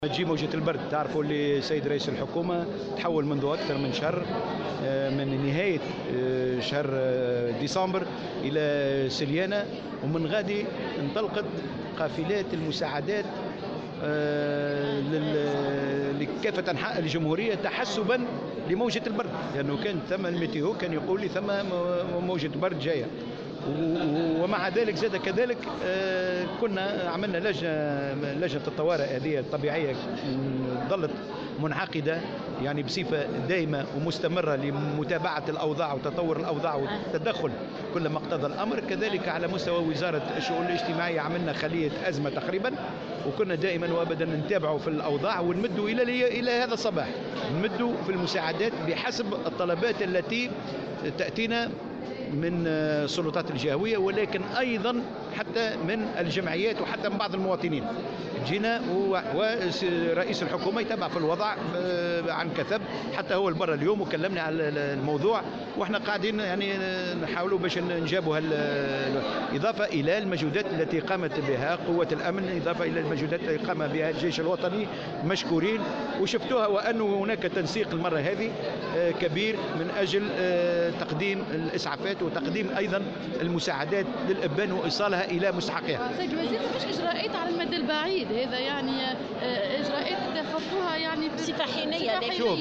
تجي موجة البرد، تعرفوا اللي السيد رئيس الحكومة تحول منذ أكثر من شهر، من نهاية شهر ديسمبر إلى سليانة، ومن غادي انطلقت قافلات المساعدات لكافة أنحاء الجمهورية تحسبا لموجة البرد، لأنه كان ثم الميتيو كان يقول لي ثم موجة برد جاية. ومع ذلك زاد كذلك كنا عملنا لجنة الطوارئ هذه الطبيعية، ظلت منعقدة يعني بصفة دائمة ومستمرة لمتابعة الأوضاع وتطور الأوضاع والتدخل كلما اقتضى الأمر. كذلك على مستوى وزارة الشؤون الاجتماعية عملنا خلية أزمة تقريبا، وكنا دائما وابدا نتابعوا في الأوضاع ونمدوا إلى هذا الصباح نمدوا في المساعدات بحسب الطلبات التي تأتينا من السلطات الجهوية، ولكن أيضا حتى من الجمعيات وحتى من بعض المواطنين. جينا ورئيس الحكومة يتابع في الوضع عن كثب، حتى هو البر اليوم وكلمنا على الموضوع، واحنا قاعدين يعني نحاولوا باش نجابوا إضافة إلى المجهودات التي قامت بها قوة الأمن، إضافة إلى المجهودات التي قام بها الجيش الوطني مشكورين، وشفتوها وأنه هناك تنسيق المرة هذه كبير من أجل تقديم الإسعافات وتقديم أيضا المساعدات للأبان وإيصالها إلى مستحقها. سيد الوزير، مش إجراءات على المدى البعيد، هذا يعني إجراءات تخطوها يعني بصفة حينية. شوف،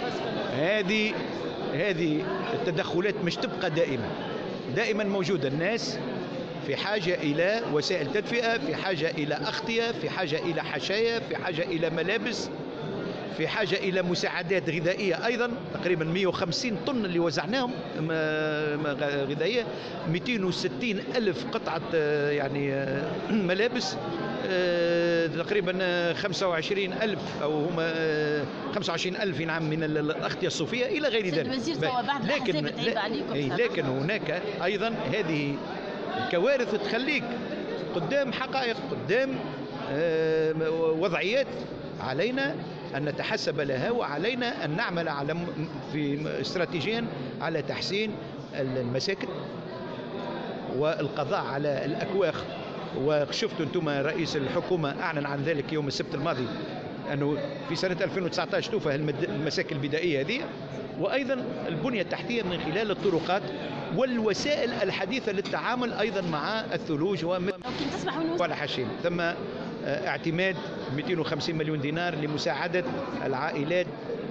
هذه التدخلات مش تبقى دائما موجودة. الناس في حاجة إلى وسائل تدفئة، في حاجة إلى أغطية، في حاجة إلى حشاية، في حاجة إلى ملابس، في حاجة إلى مساعدات غذائية أيضا. تقريبا 150 طن اللي وزعناهم غذائية، 260 ألف قطعة يعني ملابس، تقريبا 25 ألف أو هما 25 ألف نعم من الأغطية الصوفية إلى غير ذلك. لكن هناك أيضا هذه الكوارث تخليك قدام حقائق، قدام وضعيات علينا أن نتحسب لها، وعلينا أن نعمل استراتيجيا على تحسين المساكن والقضاء على الأكواخ. وشفتوا أنتم رئيس الحكومة أعلن عن ذلك يوم السبت الماضي، أنه في سنة 2019 توفى المساكن البدائية هذه، وأيضا البنية التحتية من خلال الطرقات والوسائل الحديثة للتعامل أيضا مع الثلوج والحشيم. ثم اعتماد 250 مليون دينار لمساعدة العائلات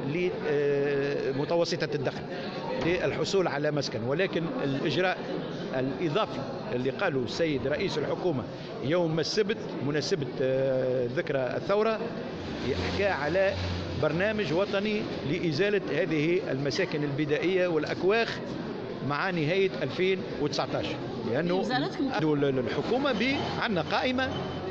متوسطة الدخل للحصول على مسكن. ولكن الإجراء الإضافي اللي قاله السيد رئيس الحكومة يوم السبت مناسبة ذكرى الثورة، يحكى على برنامج وطني لإزالة هذه المساكن البدائية والأكواخ مع نهاية 2019، لأنه الحكومة عندنا قائمة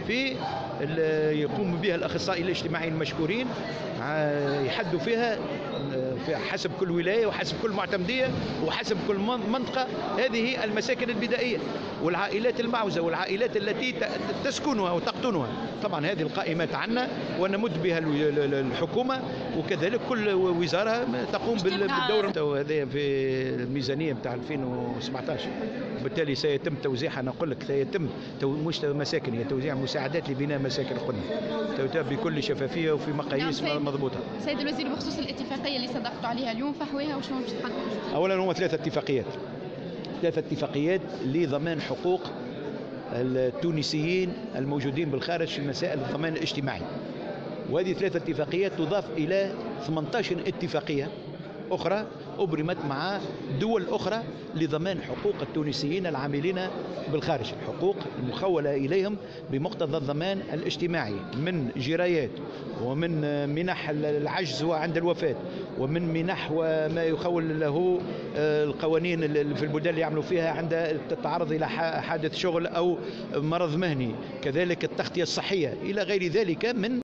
يقوم بها الأخصائي الاجتماعي المشكورين، يحدوا فيها حسب كل ولاية وحسب كل معتمدية وحسب كل منطقة هذه المساكن البدائية والعائلات المعوزة والعائلات التي تسكنها وتقطنها. طبعا هذه القائمات عنا ونمد بها الحكومة، وكذلك كل وزارة تقوم بالدور هذا في الميزانية بتاع 2017. وبالتالي سيتم توزيعها، أنا أقول لك سيتم مش مساكن، هي توزيع مساعدات لبناء مساكن قلنا بكل شفافية وفي مقاييس مضبوطة. سيد الوزير، بخصوص الاتفاقية اللي صدقتوا عليها اليوم، فحواها وشنو باش تقدموا؟ أولا هما ثلاث اتفاقيات لضمان حقوق التونسيين الموجودين بالخارج في مسائل الضمان الاجتماعي، وهذه ثلاث اتفاقيات تضاف إلى 18 اتفاقية أخرى أبرمت مع دول أخرى لضمان حقوق التونسيين العاملين بالخارج، الحقوق المخولة إليهم بمقتضى الضمان الاجتماعي من جرايات ومن منح العجز وعند الوفاة، ومن منح وما يخول له القوانين في البلدان اللي يعملوا فيها عند التعرض إلى حادث شغل أو مرض مهني، كذلك التغطية الصحية إلى غير ذلك من